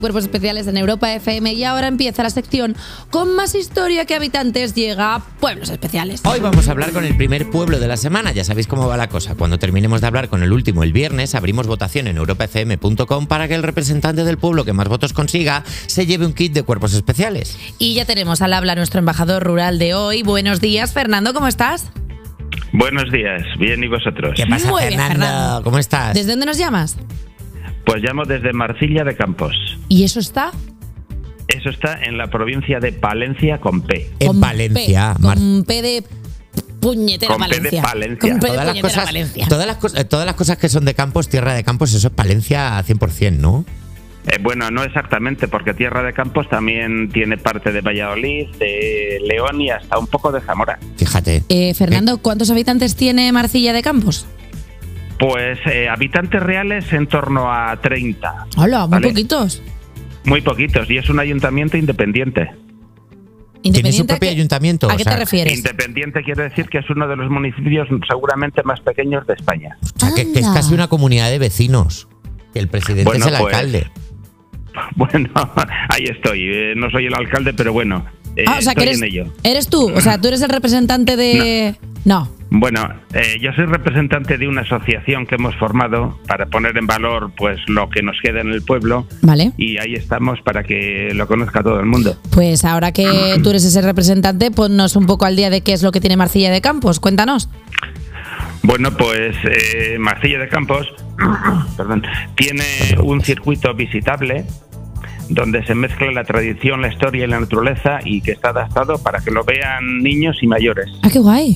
Cuerpos especiales en Europa FM y ahora empieza la sección con más historia que habitantes llega a Pueblos Especiales. Hoy vamos a hablar con el primer pueblo de la semana. Ya sabéis cómo va la cosa. Cuando terminemos de hablar con el último el viernes, abrimos votación en europafm.com para que el representante del pueblo que más votos consiga se lleve un kit de Cuerpos Especiales. Y ya tenemos al habla nuestro embajador rural de hoy. Buenos días, Fernando, ¿cómo estás? Buenos días, bien, ¿y vosotros? ¿Qué pasa, Muy bien, Fernando? ¿Cómo estás? ¿Desde dónde nos llamas? Pues llamo desde Marcilla de Campos. ¿Y eso está? Eso está en la provincia de Palencia con P. En Con Valencia. P, con P de puñetera Con P de Valencia. Palencia. Con P de Todas las puñetera cosas, Valencia. todas las cosas que son de Campos, tierra de Campos, eso es Palencia a 100%, ¿no? Bueno, no exactamente, porque Tierra de Campos también tiene parte de Valladolid, de León y hasta un poco de Zamora. Fíjate. Fernando, ¿cuántos habitantes tiene Marcilla de Campos? Pues habitantes reales en torno a 30. Hola, muy ¿vale? poquitos. Muy poquitos, y es un ayuntamiento independiente. Tiene su ¿Independiente propio a qué- ayuntamiento. ¿A o qué sea, te refieres? Independiente quiere decir que es uno de los municipios seguramente más pequeños de España. O sea, que es Anda. casi una comunidad de vecinos. Que el presidente Bueno, es el pues, alcalde. Bueno, ahí estoy. No soy el alcalde, pero bueno, O sea, que estoy en ello. eres tú, o sea, tú eres el representante de... No. Bueno, yo soy representante de una asociación que hemos formado para poner en valor pues lo que nos queda en el pueblo, Vale. y ahí estamos para que lo conozca todo el mundo. Pues ahora que tú eres ese representante, ponnos un poco al día de qué es lo que tiene Marcilla de Campos. Cuéntanos. Bueno, pues Marcilla de Campos perdón, tiene un circuito visitable donde se mezcla la tradición, la historia y la naturaleza, y que está adaptado para que lo vean niños y mayores. Ah, qué guay.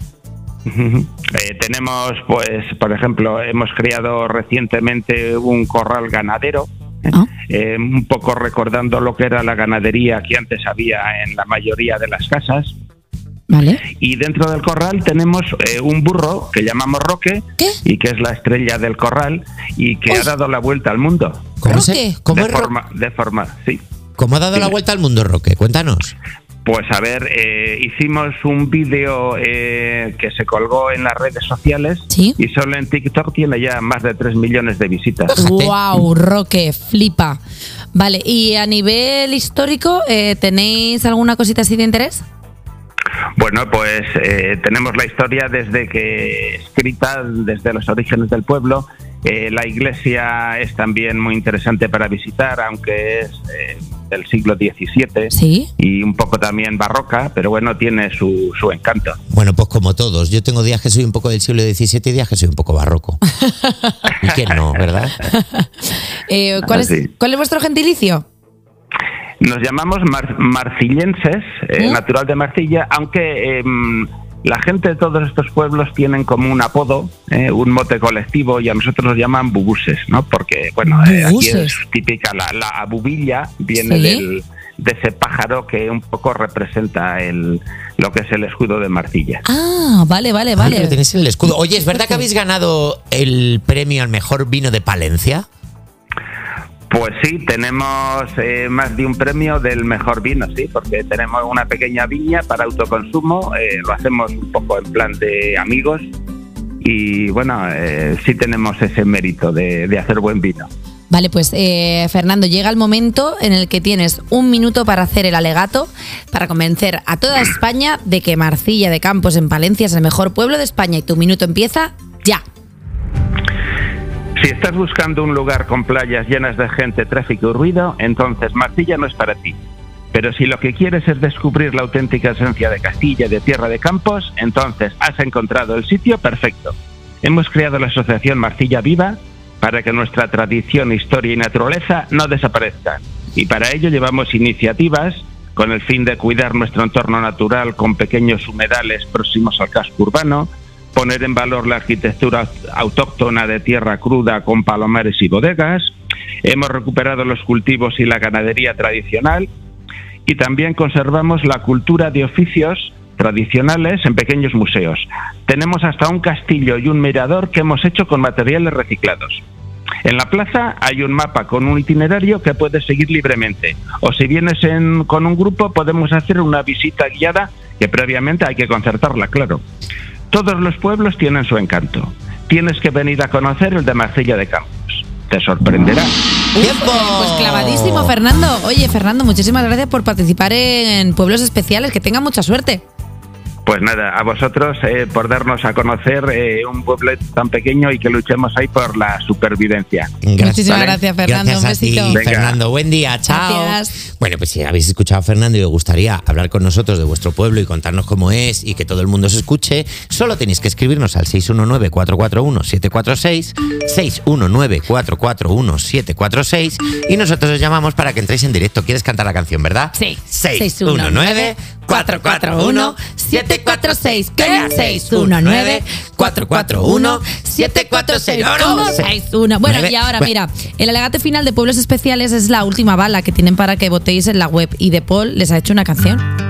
Tenemos, pues, por ejemplo, hemos creado recientemente un corral ganadero, Ah. un poco recordando lo que era la ganadería que antes había en la mayoría de las casas. Vale. Y dentro del corral tenemos un burro que llamamos Roque, ¿Qué? y que es la estrella del corral y que Uy. ha dado la vuelta al mundo. ¿Cómo, ¿Roque? cómo De forma, sí. cómo ha dado la vuelta al mundo, Roque? Cuéntanos. Pues a ver, hicimos un vídeo que se colgó en las redes sociales, Sí. y solo en TikTok tiene ya más de 3 millones de visitas. Fíjate. Wow, Roque, flipa. Vale, y a nivel histórico, ¿tenéis alguna cosita así de interés? Bueno, pues tenemos la historia desde que escrita desde los orígenes del pueblo. La iglesia es también muy interesante para visitar, aunque es del siglo XVII, Sí. y un poco también barroca, pero bueno, tiene su encanto. Bueno, pues como todos. Yo tengo días que soy un poco del siglo XVII y días que soy un poco barroco. ¿Y quién no, verdad? ¿Cuál Sí. es vuestro gentilicio? Nos llamamos marcillenses, natural de Marcilla, aunque la gente de todos estos pueblos tienen como un apodo, un mote colectivo, y a nosotros nos llaman bubuses, ¿no? Porque, bueno, aquí Bubuses. es típica la bubilla, viene Sí. de ese pájaro que un poco representa lo que es el escudo de Marcilla. Ah, vale. Ay, lo tenéis en el escudo. Oye, ¿es verdad que habéis ganado el premio al mejor vino de Palencia? Pues sí, tenemos más de un premio del mejor vino, sí, porque tenemos una pequeña viña para autoconsumo, lo hacemos un poco en plan de amigos, y bueno, sí tenemos ese mérito de hacer buen vino. Vale, pues Fernando, llega el momento en el que tienes un minuto para hacer el alegato, para convencer a toda España de que Marcilla de Campos en Palencia es el mejor pueblo de España, y tu minuto empieza ya. Si estás buscando un lugar con playas llenas de gente, tráfico y ruido, entonces Marcilla no es para ti. Pero si lo que quieres es descubrir la auténtica esencia de Castilla y de Tierra de Campos, entonces has encontrado el sitio perfecto. Hemos creado la asociación Marcilla Viva para que nuestra tradición, historia y naturaleza no desaparezcan. Y para ello llevamos iniciativas con el fin de cuidar nuestro entorno natural con pequeños humedales próximos al casco urbano, poner en valor la arquitectura autóctona de tierra cruda con palomares y bodegas. Hemos recuperado los cultivos y la ganadería tradicional, y también conservamos la cultura de oficios tradicionales en pequeños museos. Tenemos hasta un castillo y un mirador que hemos hecho con materiales reciclados. En la plaza hay un mapa con un itinerario que puedes seguir libremente, o si vienes con un grupo podemos hacer una visita guiada, que previamente hay que concertarla, claro. Todos los pueblos tienen su encanto. Tienes que venir a conocer el de Marcilla de Campos. te sorprenderá. ¡Tiempo! Pues clavadísimo, Fernando. Oye, Fernando, muchísimas gracias por participar en Pueblos Especiales. Que tenga mucha suerte. Pues nada, a vosotros por darnos a conocer un pueblo tan pequeño y que luchemos ahí por la supervivencia. Muchísimas gracias, Fernando. Gracias un a besito. ti, Fernando. Buen día, chao. Gracias. Bueno, pues si habéis escuchado a Fernando y os gustaría hablar con nosotros de vuestro pueblo y contarnos cómo es y que todo el mundo os escuche, solo tenéis que escribirnos al 619-441-746, 619-441-746 y nosotros os llamamos para que entréis en directo. ¿Quieres cantar la canción, verdad? Sí. 619-441-746. ¿Qué? 619-441-746. ¿Cómo? 61. Bueno, 9. y ahora, mira, el alegato final de Pueblos Especiales es la última bala que tienen para que votéis en la web. Y De Paul les ha hecho una canción.